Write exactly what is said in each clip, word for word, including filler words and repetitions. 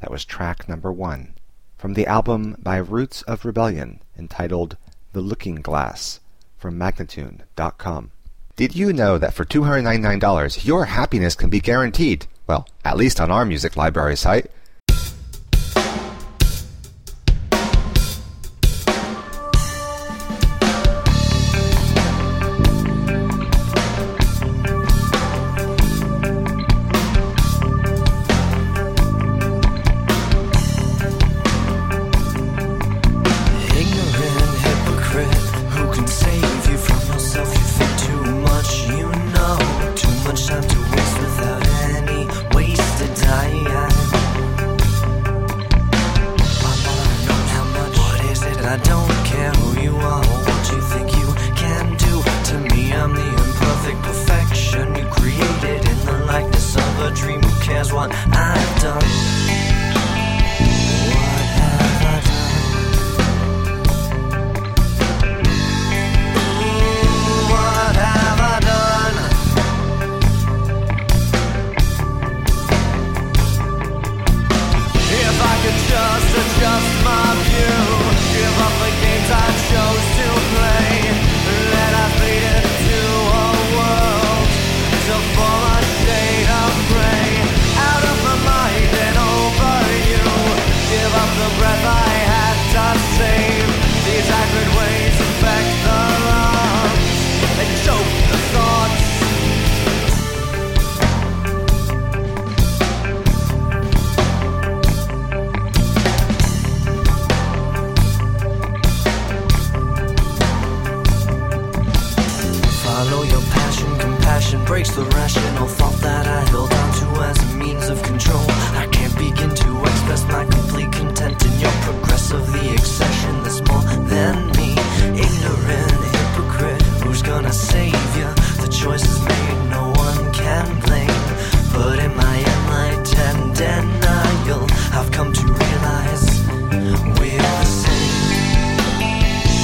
That was track number one from the album by Roots of Rebellion entitled The Looking Glass from Magnatune dot com. Did you know that for two hundred ninety-nine dollars your happiness can be guaranteed? Well, at least on our music library site.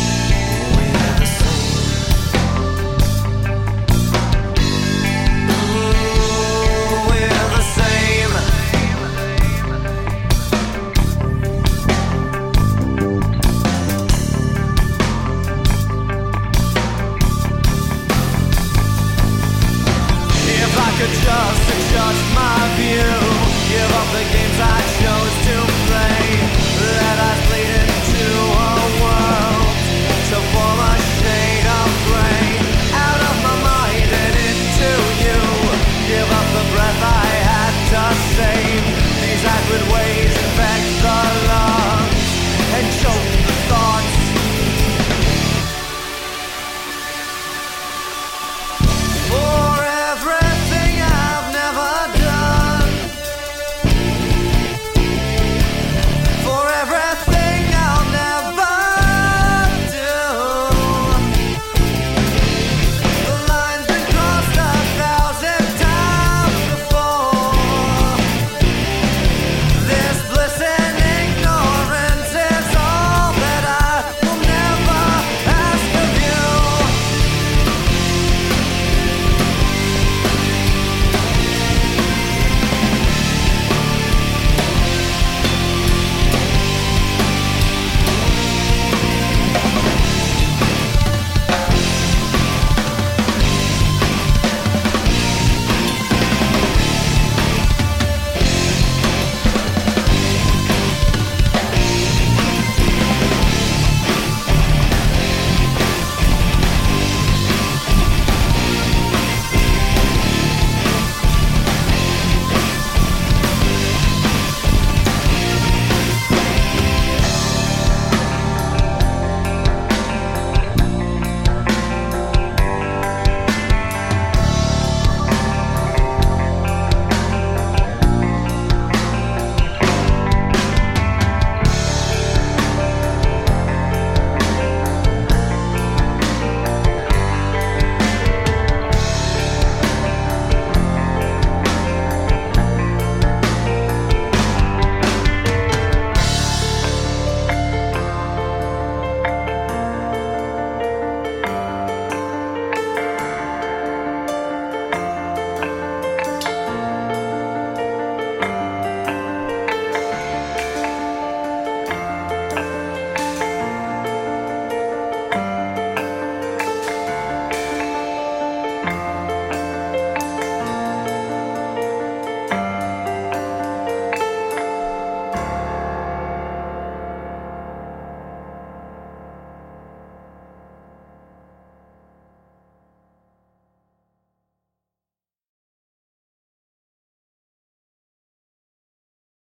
Ooh.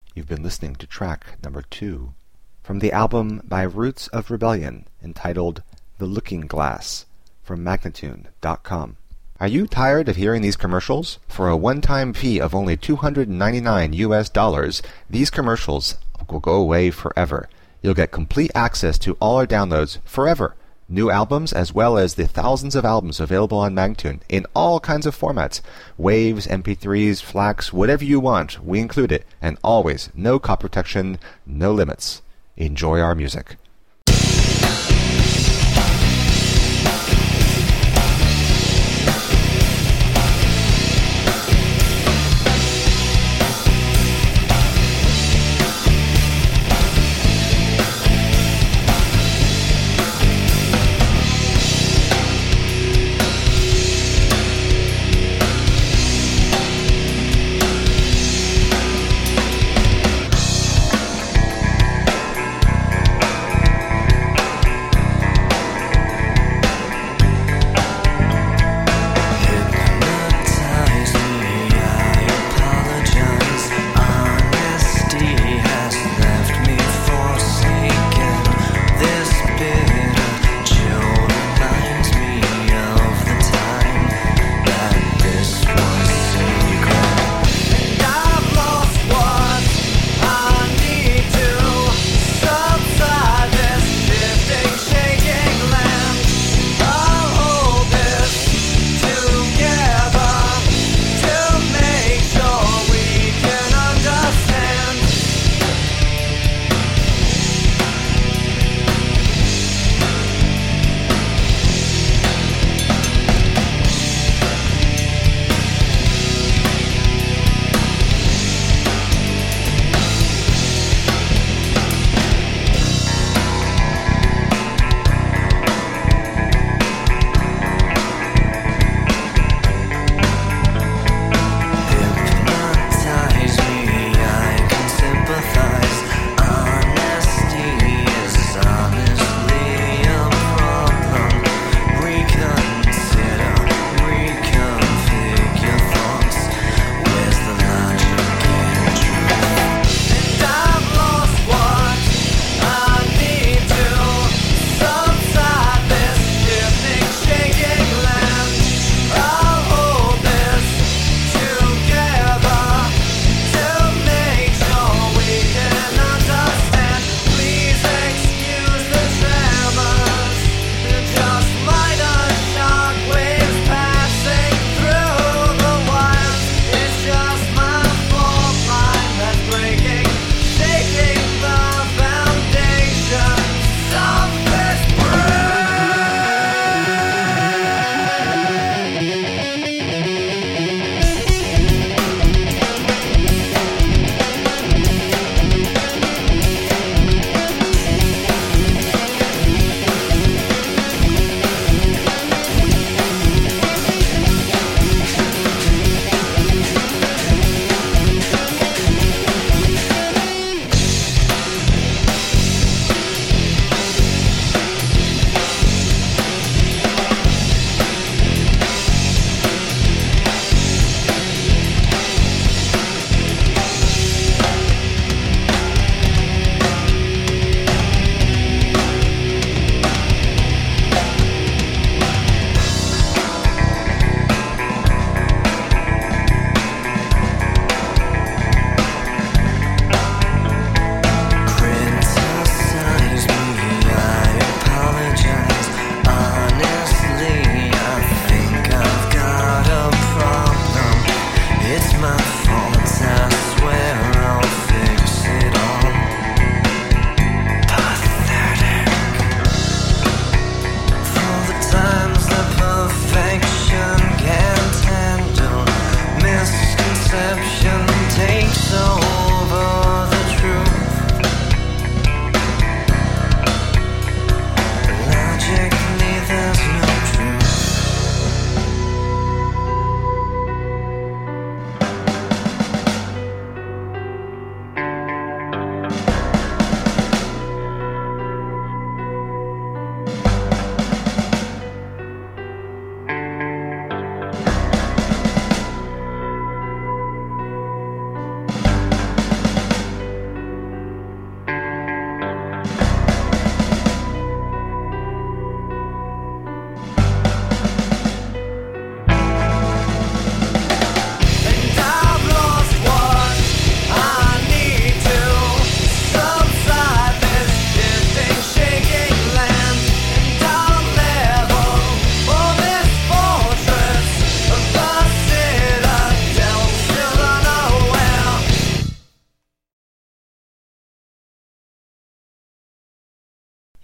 You've been listening to track number two from the album by Roots of Rebellion entitled The Looking Glass from Magnatune dot com. Are you tired of hearing these commercials? For a one-time fee of only two hundred ninety-nine U S dollars, these commercials will go away forever. You'll get complete access to all our downloads forever. New albums as well as the thousands of albums available on Magnatune in all kinds of formats. Waves, M P threes, FLACs, whatever you want, we include it. And always, no copy protection, no limits. Enjoy our music.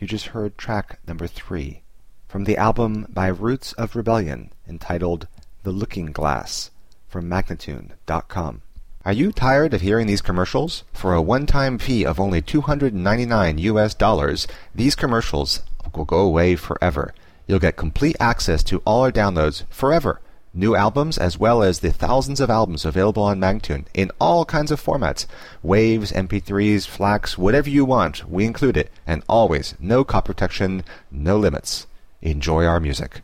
You just heard track number three from the album by Roots of Rebellion entitled The Looking Glass from Magnatune dot com. Are you tired of hearing these commercials? For a one-time fee of only two hundred ninety-nine U S dollars, these commercials will go away forever. You'll get complete access to all our downloads forever. New albums as well as the thousands of albums available on Magnatune in all kinds of formats. Waves, M P threes, FLACs, whatever you want, we include it. And always, no copy protection, no limits. Enjoy our music.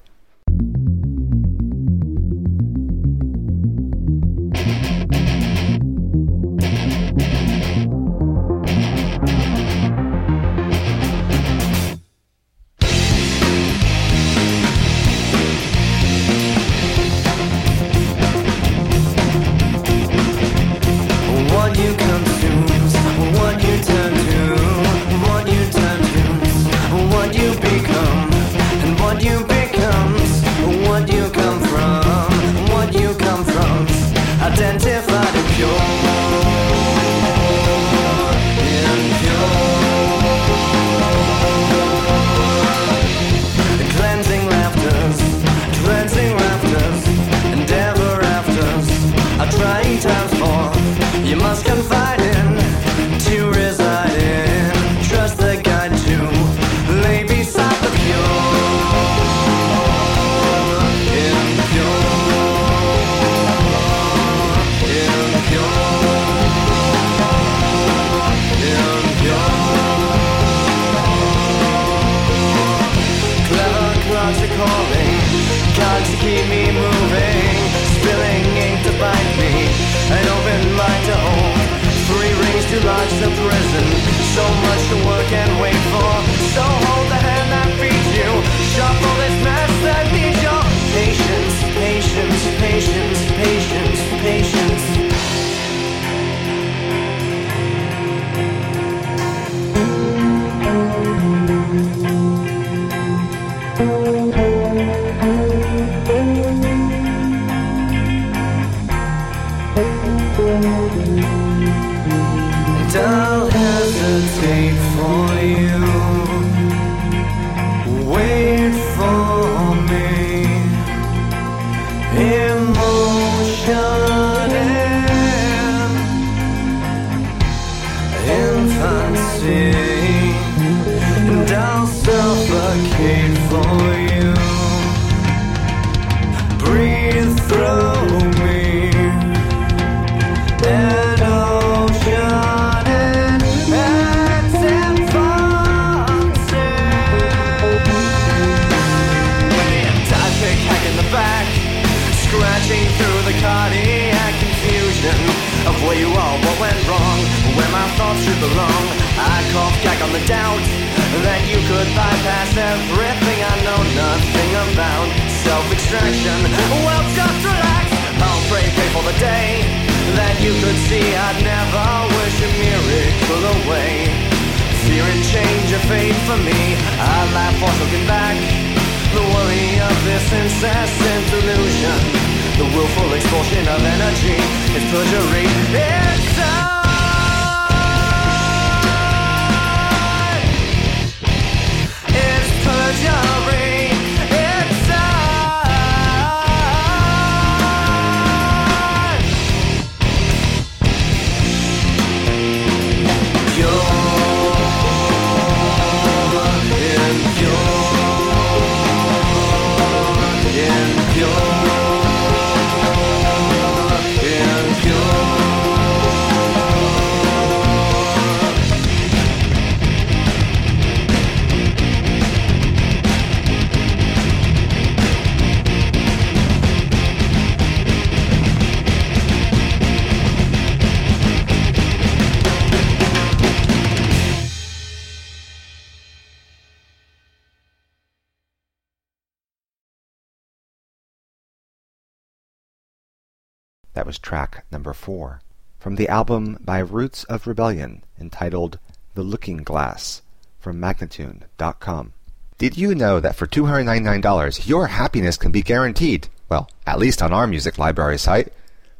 That was track number four from the album by Roots of Rebellion entitled The Looking Glass from Magnatune dot com. Did you know that for two hundred ninety-nine dollars your happiness can be guaranteed? Well, at least on our music library site.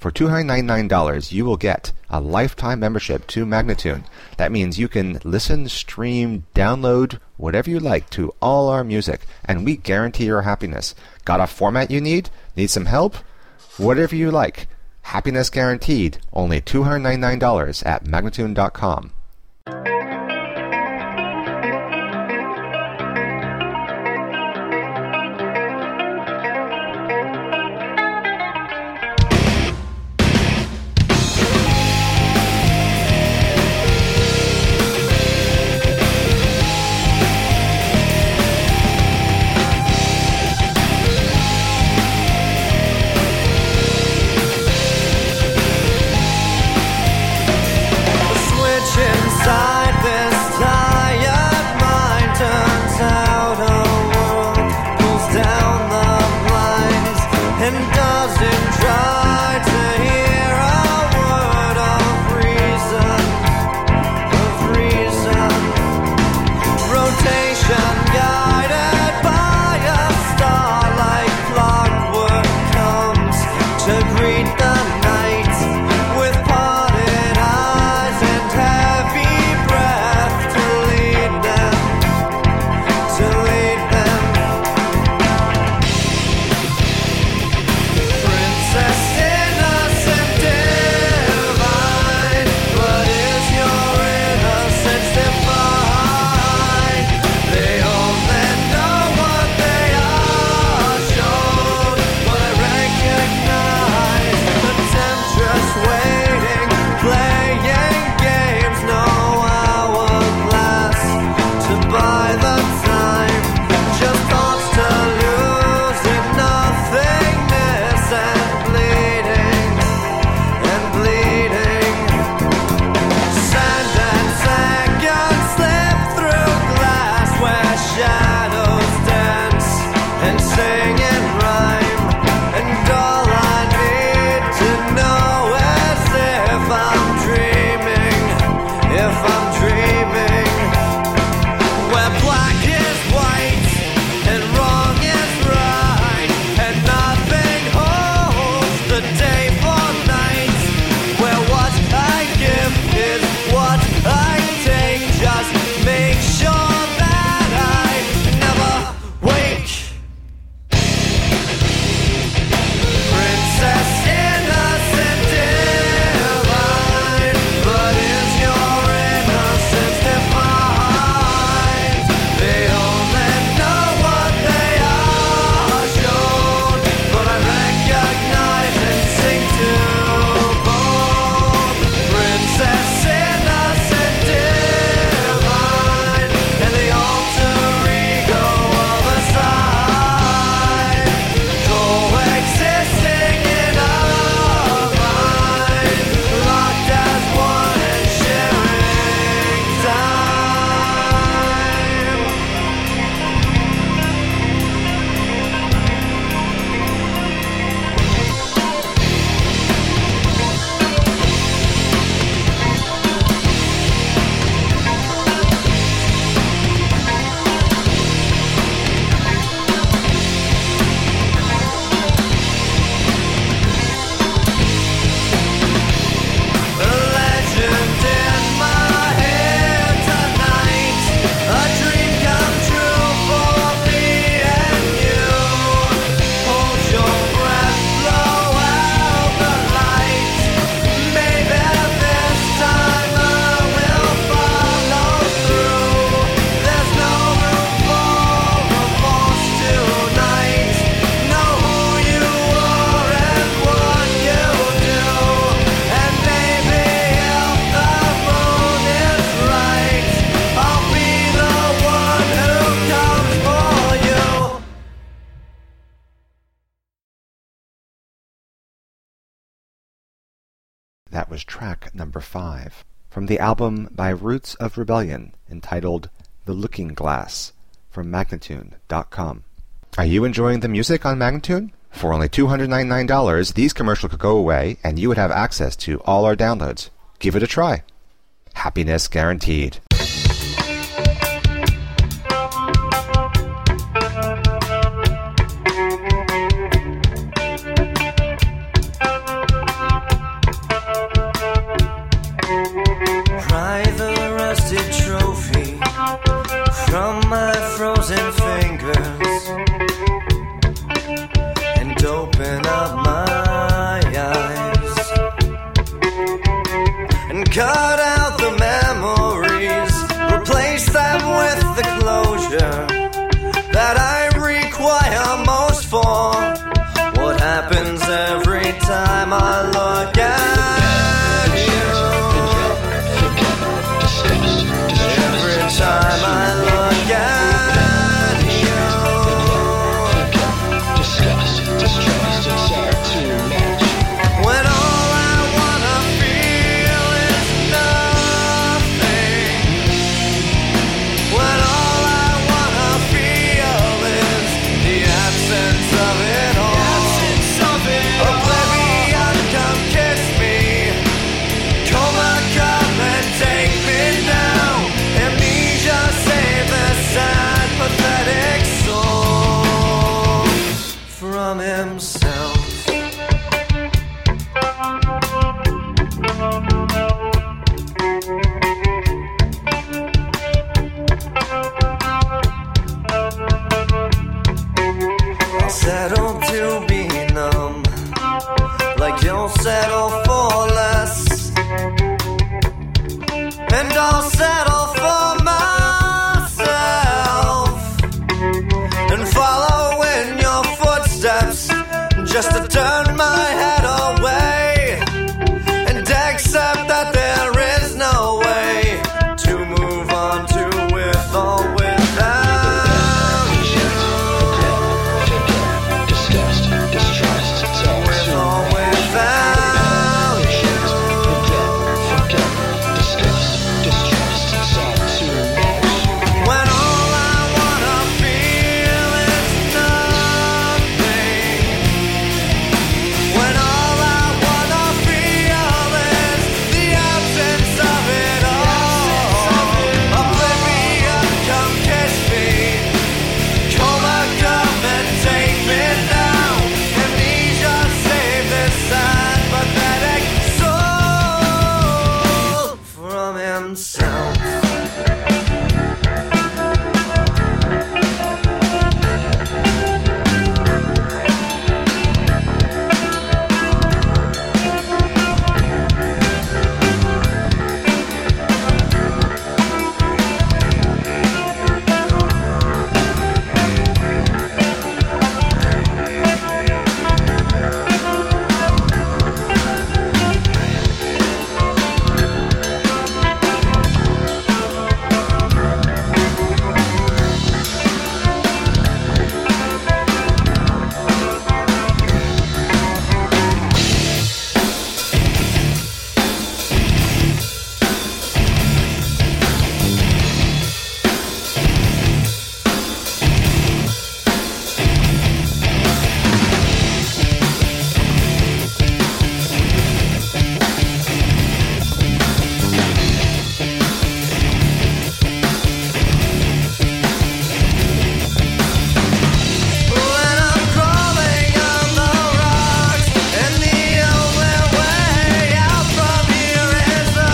For two hundred ninety-nine dollars, you will get a lifetime membership to Magnatune. That means you can listen, stream, download, whatever you like to all our music, and we guarantee your happiness. Got a format you need? Need some help? Whatever you like. Happiness guaranteed. Only two hundred ninety-nine dollars at Magnatune dot com. That was track number five from the album By Roots of Rebellion entitled The Looking Glass from Magnatune dot com. Are you enjoying the music on Magnatune? For only two hundred ninety-nine dollars, these commercials could go away and you would have access to all our downloads. Give it a try. Happiness guaranteed. Pry the rusted trophy from my frozen fingers and open up my eyes and cut out the memories, replace them with the closure that I require most for what happens every time I look at you. Every time I look at you. When all I wanna feel is nothing. When all I wanna feel is the absence of it all. Oblivion, come kiss me. Coma, come and take me now. Amnesia, save this sad, pathetic soul from himself. I'll settle to be numb, like you'll settle for less, and I'll settle for myself and follow in your footsteps, just to turn my head away and accept that there is no way to move on to with or without you. With or without you. When all I wanna feel is nothing. When all I wanna feel is the absence of it all. Oblivion, come kiss me. Coma, come and take me now. Amnesia, save this sad, pathetic soul from himself. When I'm crawling on the rocks and the only way out from here is up.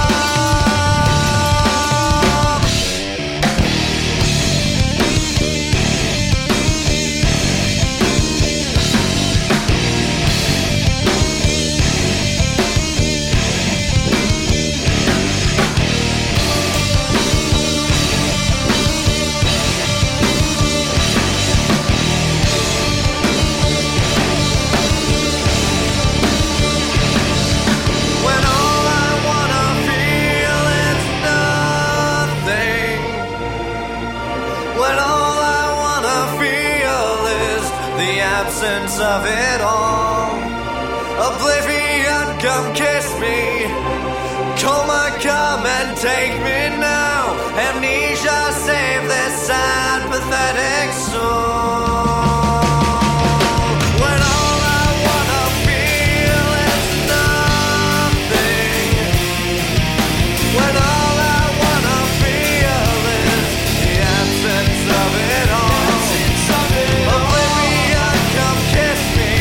When all I wanna feel is nothing. When all I wanna feel is the absence of it all. Oblivion, come kiss me. Coma, come and take me now. Amnesia, save this sad, pathetic soul. When all I wanna feel is nothing. When all I wanna feel is the absence of it all. Oblivion, come kiss me.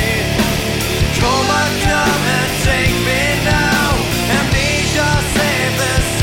Coma, come and take me now. Amnesia, save this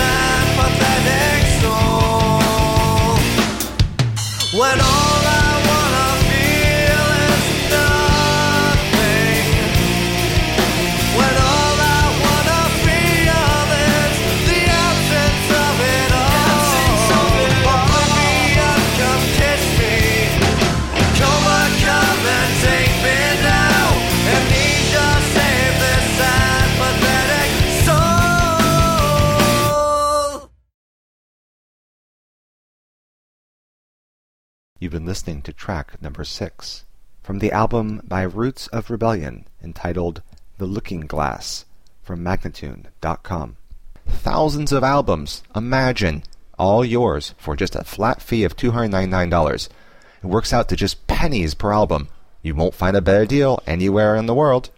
You've been listening to track number six from the album by Roots of Rebellion entitled The Looking Glass from Magnatune dot com. Thousands of albums, imagine, all yours for just a flat fee of two hundred ninety-nine dollars. It works out to just pennies per album. You won't find a better deal anywhere in the world.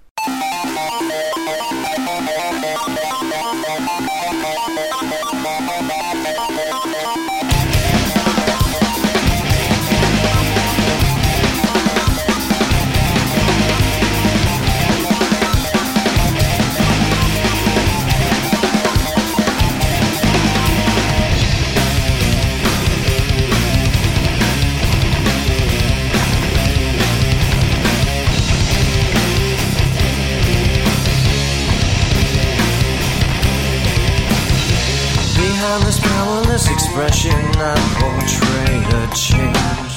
This powerless expression, I portray a change,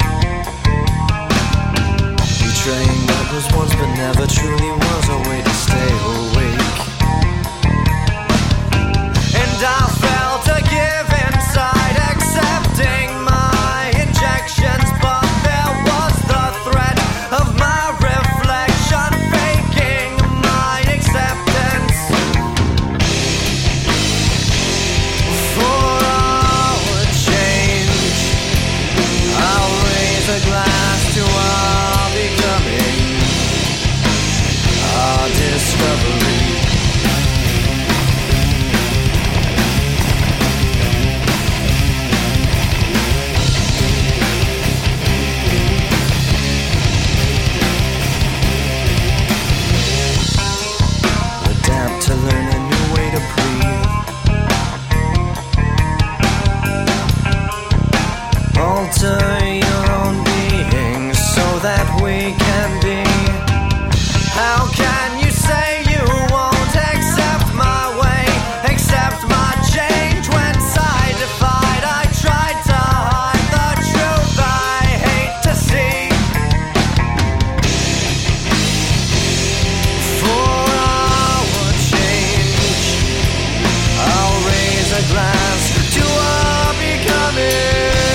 betraying what was once but never truly was a way to stay awake. And I felt a give inside, accepting my injections, but there was the threat of my reflection faking my acceptance. A glass to our becoming, our discovery. Adapt to learn a new way to breathe. Alter your own being so that we can be. How can you say you won't accept my way, accept my change when side-defied I tried to hide the truth I hate to see? For our change, I'll raise a glass to our becoming.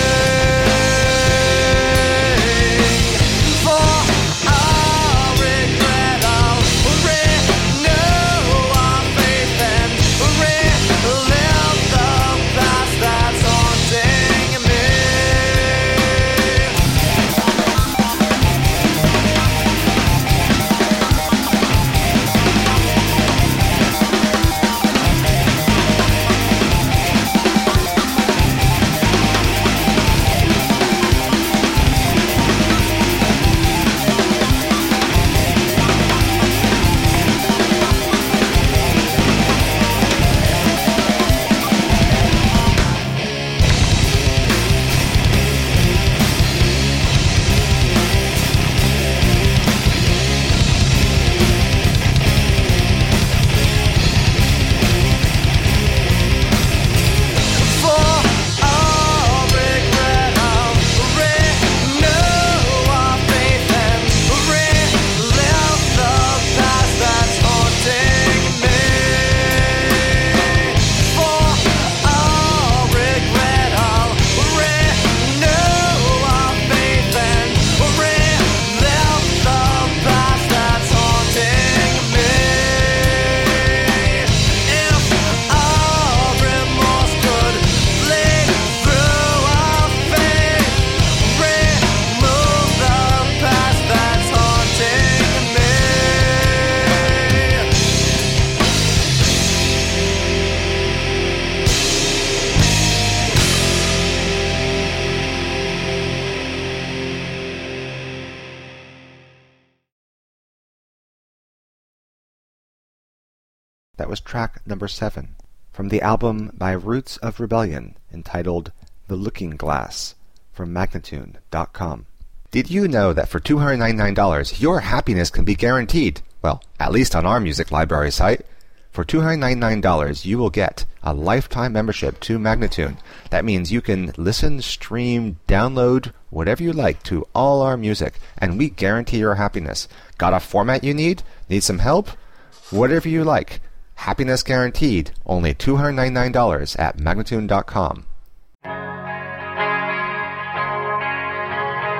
That was track number seven from the album by Roots of Rebellion entitled The Looking Glass from Magnatune dot com. Did you know that for two hundred ninety-nine dollars your happiness can be guaranteed? Well, at least on our music library site. For two hundred ninety-nine dollars you will get a lifetime membership to Magnatune. That means you can listen, stream, download, whatever you like to all our music, and we guarantee your happiness. Got a format you need? Need some help? Whatever you like. Happiness guaranteed. Only two hundred ninety-nine dollars at Magnatune dot com.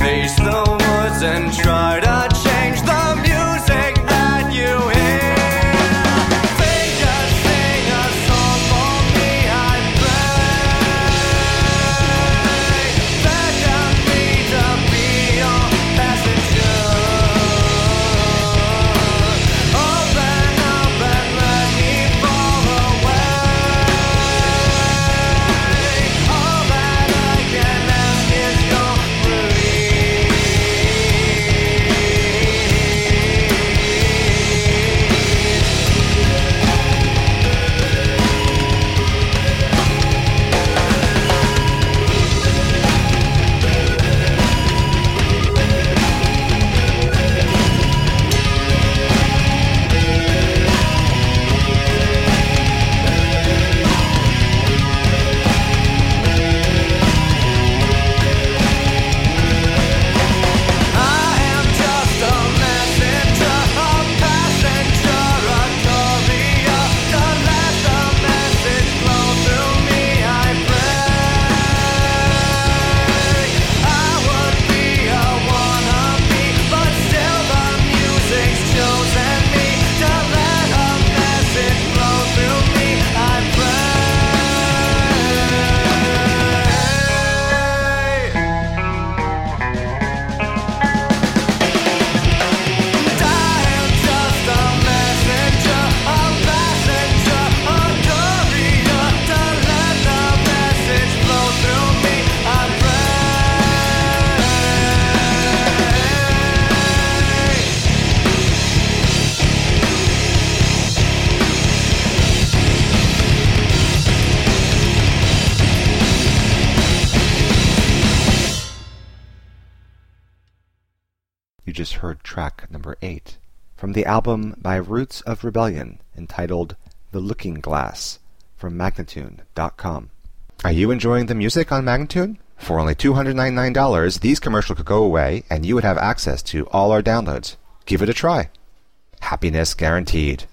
Face the woods and try to change the music that you hear. They just sing a song for me, I pray. Beckon me to be your passenger. Open up and let me fall away. All that I can ask is your You just heard track number eight from the album By Roots of Rebellion entitled The Looking Glass from Magnatune dot com. Are you enjoying the music on Magnatune? For only two hundred ninety-nine dollars, these commercials could go away and you would have access to all our downloads. Give it a try. Happiness guaranteed.